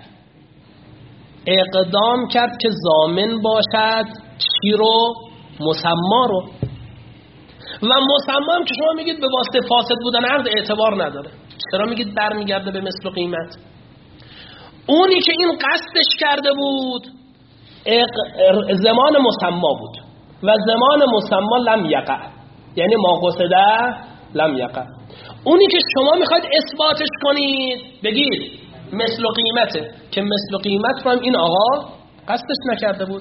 اقدام کرد که ضامن باشد چی رو؟ مسما رو. و مسما هم که شما میگید به واسطه فاسد بودن عقد اعتبار نداره. چرا میگید برمیگرده به مثل و قیمت؟ اونی که این قصدش کرده بود زمان مسما بود و زمان مسما لم یقع، یعنی ما قصده لم یقع. اونی که شما میخواید اثباتش کنید بگید مثل و قیمته، که مثل و قیمت رو هم این آقا قصدش نکرده بود.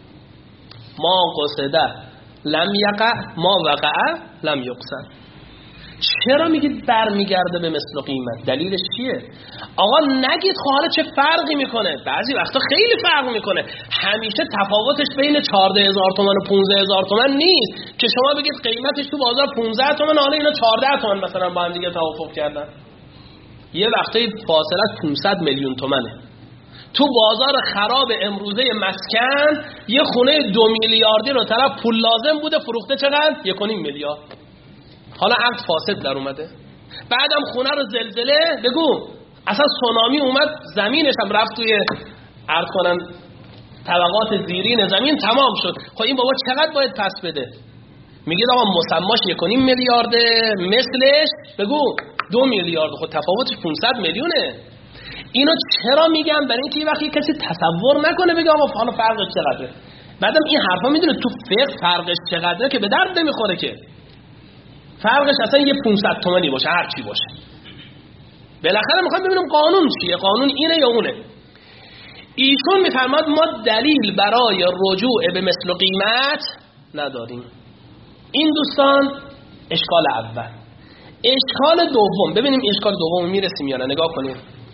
ما قصده لم یقع ما وقع لم یقصد. چرا میگید برمیگرده به مثل و قیمت؟ دلیلش چیه؟ آقا نگید خب حالا چه فرقی میکنه؟ بعضی وقتا خیلی فرق میکنه. همیشه تفاوتش بین چهارده هزار تومان و پانزده هزار تومان نیست که شما بگید قیمتش تو بازار پانزده تومان، حالا اینا چهارده تومان مثلا با هم دیگه توافق کردن. یه وقتی فاصله پانصد میلیون تومنه. تو بازار خراب امروزه مسکن یه خونه دو میلیاردی رو طرف پول لازم بوده فروخته چقدر؟ یک و نیم میلیارد. حالا عقد فاسد در اومده. بعدم خونه رو زلزله بگو اصلا سونامی اومد زمینش هم رفت توی عرض کنن طبقات زیرین زمین تمام شد. خب این بابا چقدر باید پس بده؟ میگه آقا مسماش یک و نیم میلیارده، مثلش بگو دو میلیارد. خب تفاوتش پانصد میلیونه. اینو چرا میگم؟ برای اینکه وقتی کسی تصور نکنه بگه آقا حالا فرقش چقدره. بعدم این حرفا میدونه تو فقه فرقش چقدره که به درد نمیخوره، که فرقش اصلا یه پانصد تومانی باشه هر چی باشه. بالاخره میخوام ببینم قانون چیه، قانون اینه یا اونه. ایشون میفرماد ما دلیل برای رجوع به مثل و قیمت نداریم. این دوستان اشکال اول. اشکال دوم، ببینیم اشکال دوم میرسیم یا نه، نگاه کنیم.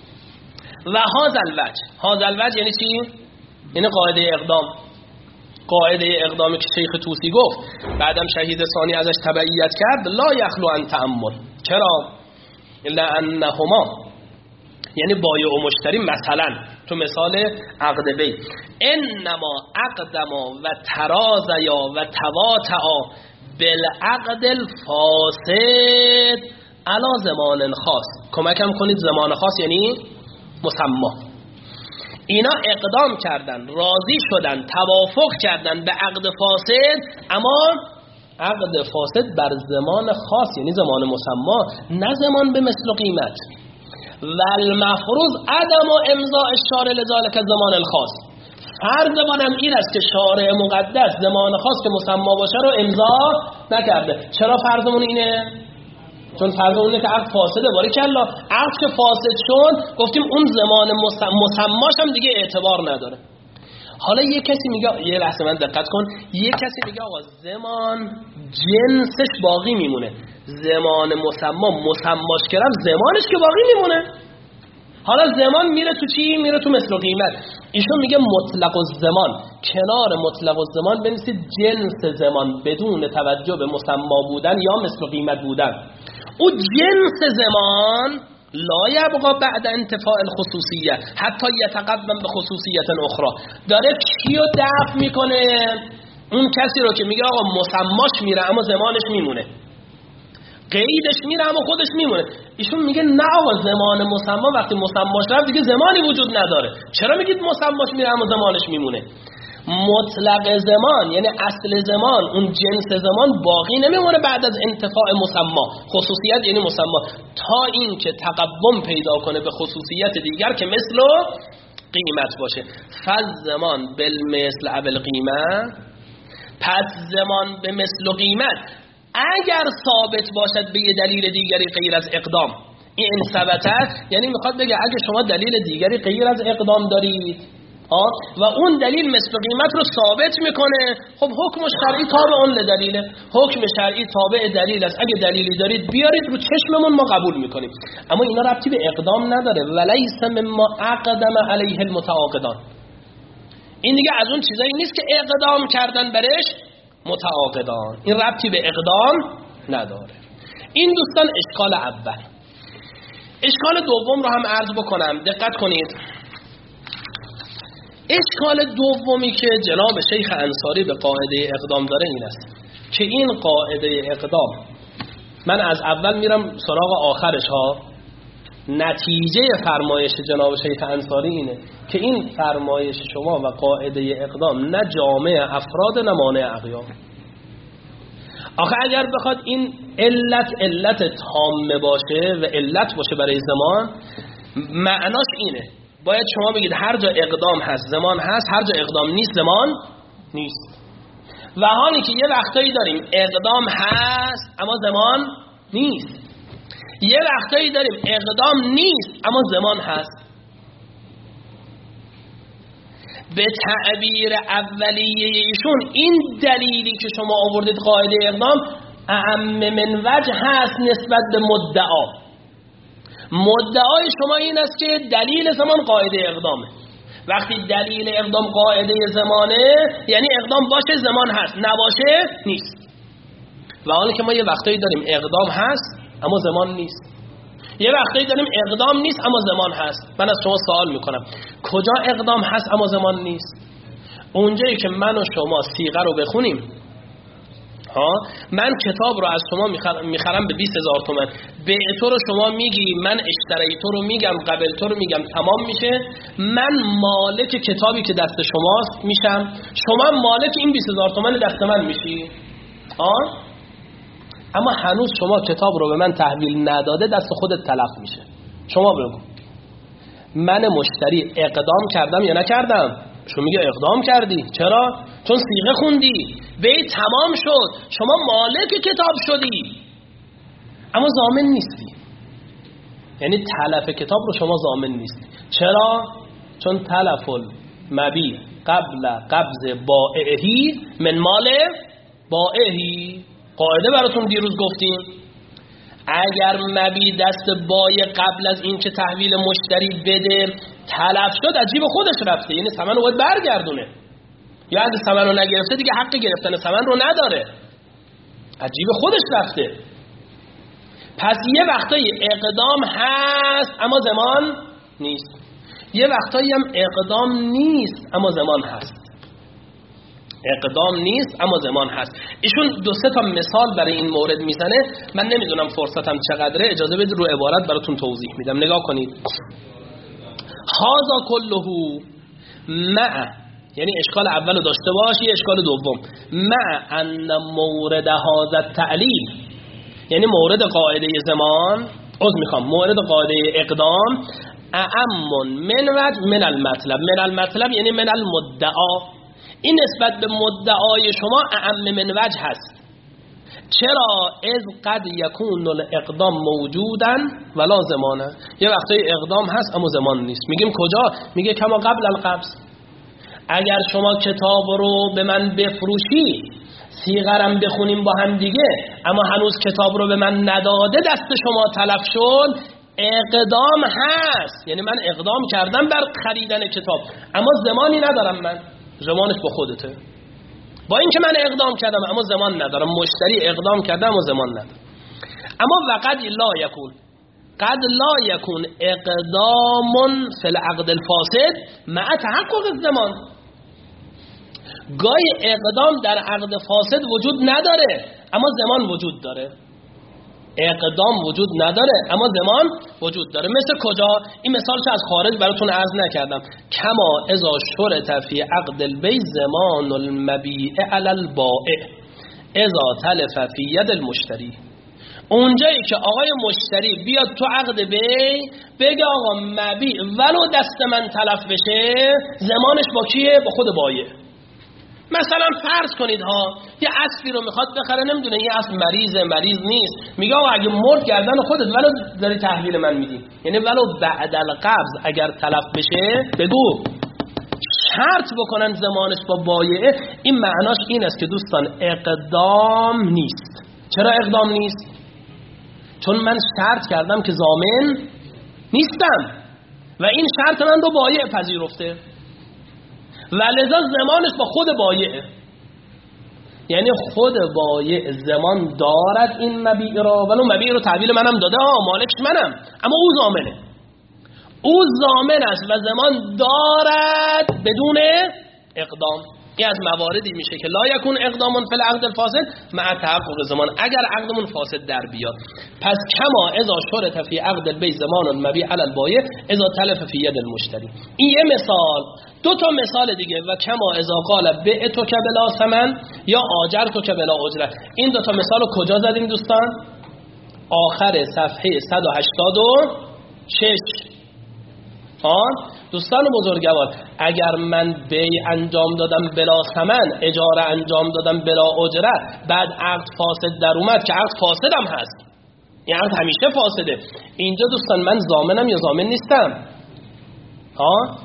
و هذا الوجه، هذا الوجه یعنی چی؟ یعنی قاعده اقدام. قاعده اقدامی که شیخ طوسی گفت بعدم شهید ثانی ازش تبعیت کرد، لا یخلو عن تأمل. چرا؟ الا انهما، یعنی بایع و مشتری مثلا تو مثال عقد بی، انما اقدما و ترازیا و تواتعا بالعقد الفاسد علی زمان خاص. کمکم کنید زمان خاص یعنی مسما. اینا اقدام کردن، راضی شدن، توافق کردن به عقد فاسد، اما عقد فاسد بر زمان خاص یعنی زمان مسما، نه زمان به مثل و قیمت. و المفروض عدم و امضاء الشارع لذالک زمان الخاص. فرض منم این است که شارع مقدس زمان خاص که مسما باشه رو امضا نکرده. چرا فرضمون اینه؟ چون فرض اونه که عقد فاسده. باریکلا، عقد که فاسد شد گفتیم اون زمان مسماش هم دیگه اعتبار نداره. حالا یه کسی میگه، یه لحظه من دقت کن، یه کسی میگه آقا زمان جنسش باقی میمونه، زمان مسما مسماش کردم زمانش که باقی میمونه. حالا زمان میره تو چی؟ میره تو مثل و قیمت. ایشون میگه مطلق الزمان، کنار مطلق الزمان بنویسید جنس زمان بدون توجه به مسما بودن یا مثل و قیمت بودن. او جنس زمان لا یبقى بعد انتفاء الخصوصیه حتی یتقدم به خصوصیت اخرى. داره چی رو دفع میکنه؟ اون کسی رو که میگه آقا مسماش میره اما زمانش میمونه، قیدش میره اما خودش میمونه. ایشون میگه نه آقا زمان مسما وقتی مسماش رفت دیگه زمانی وجود نداره. چرا میگید مسماش میره اما زمانش میمونه؟ مطلق زمان یعنی اصل زمان، اون جنس زمان باقی نمیمونه بعد از انتفاع مسما. خصوصیت یعنی مسما، تا این که تقوم پیدا کنه به خصوصیت دیگر که مثل و قیمت باشه. فز زمان بالمثل او القیمت، پس زمان به مثل و قیمت اگر ثابت باشد به یه دلیل دیگری غیر از اقدام، این ثبته یعنی میخواد بگه اگه شما دلیل دیگری غیر از اقدام دارید و اون دلیل مثل قیمت رو ثابت میکنه. خب حکم شرعی تابع اون دلیله، حکم شرعی تابع دلیل است. اگه دلیلی دارید بیارید رو چشممون ما قبول میکنیم. اما اینا ربطی به اقدام نداره. ولیس مما اقدم علیه المتعاقدان. این دیگه از اون چیزایی نیست که اقدام کردن برش متعاقدان. این ربطی به اقدام نداره. این دوستان اشکال اول. اشکال دوم رو هم عرض بکنم، دقت کنید. اشکال دومی که جناب شیخ انصاری به قاعده اقدام داره این است که این قاعده اقدام، من از اول میرم سراغ آخرش ها، نتیجه فرمایش جناب شیخ انصاری اینه که این فرمایش شما و قاعده اقدام نه جامع افراد نه مانع اغیار. آخه اگر بخواد این علت علت تام باشه و علت باشه برای زمان، معناش اینه باید شما بگید هر جا اقدام هست زمان هست، هر جا اقدام نیست زمان نیست. و حالی که یه وقتایی داریم اقدام هست اما زمان نیست، یه وقتایی داریم اقدام نیست اما زمان هست. به تعبیر اولیه ایشون این دلیلی که شما آوردید قاعده اقدام اعم من وجه هست نسبت به مدعا. مدعای شما این است که دلیل زمان قاعده اقدامه. وقتی دلیل اقدام قاعده زمانه یعنی اقدام باشه زمان هست، نباشه نیست. و حالا که ما یه وقتایی داریم اقدام هست اما زمان نیست، یه وقتایی داریم اقدام نیست اما زمان هست. من از شما سوال میکنم کجا اقدام هست اما زمان نیست؟ اونجایی که من و شما صیغه رو بخونیم، ها من کتاب رو از شما میخرم, میخرم به بیست هزار تومن، به تو رو شما میگی، من اشتری تو رو میگم، قبل تو رو میگم، تمام میشه. من مالک کتابی که دست شماست میشم، شما مالک این بیست هزار تومن دست من میشی. ها اما هنوز شما کتاب رو به من تحویل نداده، دست خودت تلف میشه. شما بگو من مشتری اقدام کردم یا نکردم؟ شما میگه اقدام کردی. چرا؟ چون صیغه خوندی، بی تمام شد، شما مالک کتاب شدی اما ضامن نیستی. یعنی تلف کتاب رو شما ضامن نیستی. چرا؟ چون تلف المبیع قبل قبض بائعی من مال بائعی. قاعده براتون دیروز گفتیم اگر مبیع دست بایع قبل از این که تحویل مشتری بده تلف شد، از جیب خودش رفته، یعنی ثمن رو باید برگردونه. یا اگه ثمن رو نگرفته دیگه حق گرفتن ثمن رو نداره، از جیب خودش رفته. پس یه وقتایی اقدام هست اما زمان نیست، یه وقتایی هم اقدام نیست اما زمان هست. اقدام نیست اما زمان هست. ایشون دو سه تا مثال برای این مورد میزنه. من نمیدونم فرصتم چقدره، اجازه بدید رو عبارت براتون توضیح میدم. نگاه کنید. هذا كله مع، یعنی اشکال اولو داشته باشی، اشکال دوم مع ان مورد هذا التعلیل، یعنی مورد قاعده زمان، عذر میخوام مورد قاعده اقدام، اعم من وجه من المطلب. من المطلب یعنی من المدعا. این نسبت به مدعای شما اعم من وجه هست. چرا؟ از قد یکون الاقدام موجودا ولا زمانه. یه وقتی اقدام هست اما زمان نیست. میگیم کجا؟ میگه کما قبل القبض. اگر شما کتاب رو به من بفروشی، صیغه‌ام بخونیم با هم دیگه، اما هنوز کتاب رو به من نداده، دست شما تلف شد، اقدام هست. یعنی من اقدام کردم بر خریدن کتاب اما زمانی ندارم، من زمانش با خودته. با اینکه من اقدام کردم اما زمان ندارم، مشتری اقدام کرده اما زمان ندارم. اما وقد لا یکون، قد لا یکون اقدام فی العقد الفاسد مع تحقق الزمان. گاهی اقدام در عقد فاسد وجود نداره اما زمان وجود داره. اقدام وجود نداره اما زمان وجود داره. مثل کجا؟ این مثالش از خارج براتون عرض نکردم. کما اذا شرط فی عقد البیع زمان المبیع علی البائع اذا تلف فی ید المشتری. اونجایی که آقای مشتری بیاد تو عقد بیع بگه آقا مبیع ولو دست من تلف بشه، زمانش با کیه؟ با خود بایع. مثلا فرض کنید ها یه اسبی رو میخواد بخره، نمیدونه یه اسب مریضه مریض نیست، میگه آقا اگه مرد گردن خودت ولو داری تحویل من میدی، یعنی ولو بعد القبض اگر تلف بشه بگو شرط بکنن زمانش با بایعه، این معناش این است که دوستان اقدام نیست. چرا اقدام نیست؟ چون من شرط کردم که ضامن نیستم و این شرط من رو بایع پذیرفته و لذا زمانش با خود بایعه. یعنی خود بایع زمان دارد این مبیع را، ولو مبیع رو تحویل منم داده، ها مالکش منم، اما او ضامنه، او ضامن است و زمان دارد بدون اقدام. این از مواردی میشه که لا یکون اقدام فی العقد الفاسد مع تحقق زمان، اگر عقدمون فاسد در بیاد. پس کما اذا شرط فی عقد البیع زمان مبیع علی البایع اذا تلف فی ید المشتری. این یه مثال. دو تا مثال دیگه، و کما اذا قال بعتک بلا ثمن یا آجرتک بلا اجره. این دو تا مثال رو کجا زدیم دوستان؟ آخر صفحه صد و هشتاد و شش. آن دوستان بزرگوار، اگر من بیع انجام دادم بلا ثمن، اجاره انجام دادم بلا اجره، بعد عقد فاسد در اومد که عقد فاسدم هست، این عقد همیشه فاسده، اینجا دوستان من ضامنم یا ضامن نیستم؟ ها؟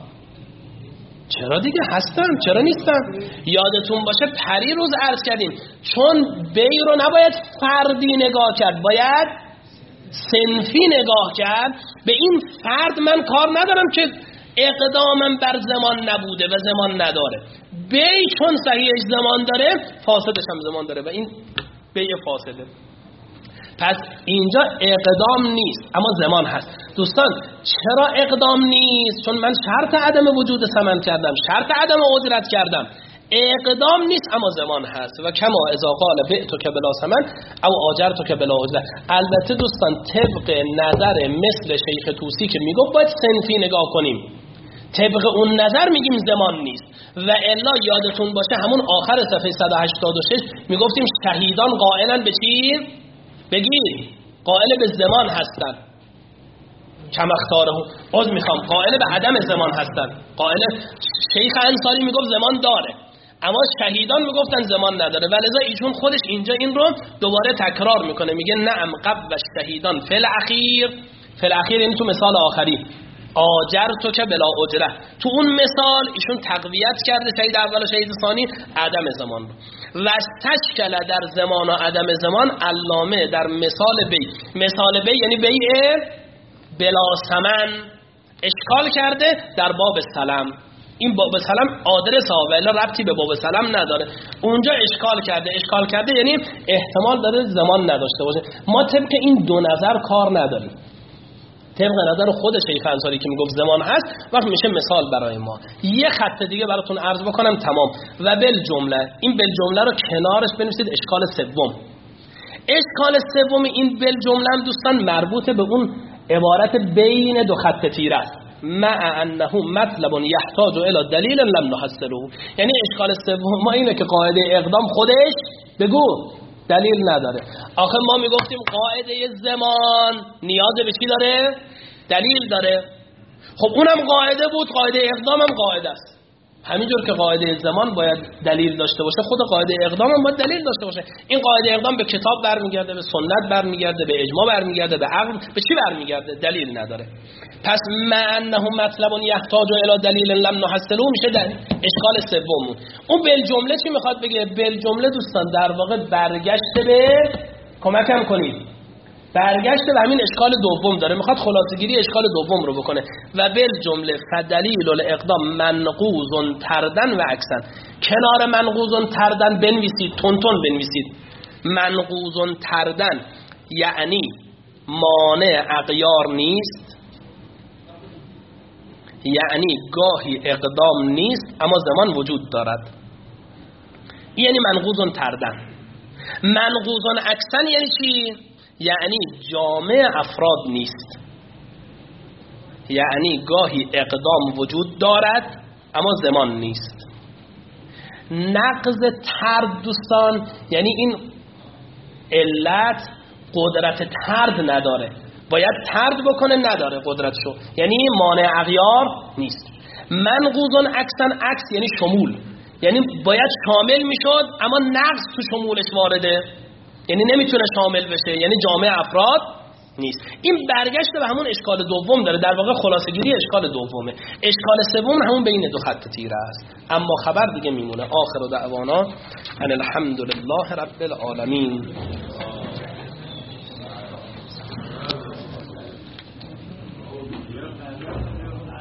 چرا دیگه هستم، چرا نیستم؟ یادتون باشه پری روز عرض کردیم چون بیع رو نباید فردی نگاه کرد، باید صنفی نگاه کرد. به این فرد من کار ندارم که اقدامم بر زمان نبوده و زمان نداره، بیع چون صحیحش زمان داره فاسدش هم زمان داره و این بیع فاسده. پس اینجا اقدام نیست اما زمان هست. دوستان چرا اقدام نیست؟ چون من شرط عدم وجود ثمن کردم، شرط عدم اجرت کردم، اقدام نیست اما زمان هست. و کما اذا قال بعتک بلا ثمن او آجرتک بلا اجره. البته دوستان طبق نظر مثل شیخ طوسی که میگفت باید صنفی نگاه کنیم، طبق اون نظر میگیم زمان نیست. و الا یادتون باشه همون آخر صفحه صد و هشتاد و شش میگفتیم شهیدان قائلن به چی؟ بگید قائل به زمان هستن، کم اختاره باز میخوام قائل به عدم زمان هستن. قائل شیخ انصاری میگفت زمان داره اما شهیدان میگفتن زمان نداره، ولذا ایشون خودش اینجا این رو دوباره تکرار میکنه، میگه نعم قبل شهیدان فی الاخیر. فی الاخیر این تو مثال آخری آجرتک بلا اجره، تو اون مثال ایشون تقویت کرده شهید اول و شهید ثانی عدم زمان رو. و تشکل در زمان و عدم زمان علامه در مثال بی، مثال بی یعنی بیع بلا ثمن اشکال کرده در باب سلم. این باب سلم آدرس ها ولی ربطی به باب سلم نداره، اونجا اشکال کرده. اشکال کرده یعنی احتمال داره زمان نداشته باشه. ما طبق این دو نظر کار نداریم، طبق نظر خود شیخ انصاری که میگفت زمان هست وقت میشه مثال برای ما. یه خط دیگه براتون عرض بکنم تمام. و بل جمله، این بل جمله رو کنارش بنویسید اشکال سوم. اشکال سوم این بل جمله هم دوستان مربوط به اون عبارت بین دو خط تیره است، مع انه مطلب یحتاج الی دلیل لم نحصله. یعنی اشکال سوم ما اینه که قاعده اقدام خودش بگو دلیل نداره. آخه ما میگفتیم قاعده زمان نیاز به چی داره؟ دلیل داره. خب اونم قاعده بود، قاعده اقدام هم قاعده است. همینجور که قاعده زمان باید دلیل داشته باشه، خود قاعده اقدام هم باید دلیل داشته باشه. این قاعده اقدام به کتاب برمیگرده، به سنت برمیگرده، به اجماع برمیگرده، به عقل، به چی برمیگرده؟ دلیل نداره. پس معنه مطلب یحتاج الی دلیل لم نحصله میشه در اشکال سوم. اون بل جمله چی میخواد بگه؟ بل جمله دوستان در واقع برگشت به، کمکم کنید، برگشت به همین اشکال دوم داره، میخواد خلاصه‌گیری اشکال دوم رو بکنه. و بل جمله فدلیل الاقدام منقوض تردن و عکسن. کنار منقوض تردن بنویسید، تون تون بنویسید منقوض تردن، یعنی مانع اغیار نیست، یعنی گاهی اقدام نیست اما زمان وجود دارد، یعنی منقوض تردن. منقوض عکسن یعنی چی؟ یعنی جامع افراد نیست، یعنی گاهی اقدام وجود دارد اما زمان نیست. نقض ترد دوستان یعنی این علت قدرت ترد نداره، باید ترد بکنه، نداره قدرتشو، یعنی مانع اغیار نیست. منقوض عکسن، عکس یعنی شمول، یعنی باید شامل میشد اما نقض تو شمولش وارده، یعنی نمیتونه شامل بشه، یعنی جامع افراد نیست. این برگشت به همون اشکال دوم داره، در واقع خلاصه گیری اشکال دومه. اشکال سوم همون بین دو خط تیره است، اما خبر دیگه میمونه. آخر دعوانا ان الحمد لله رب العالمین.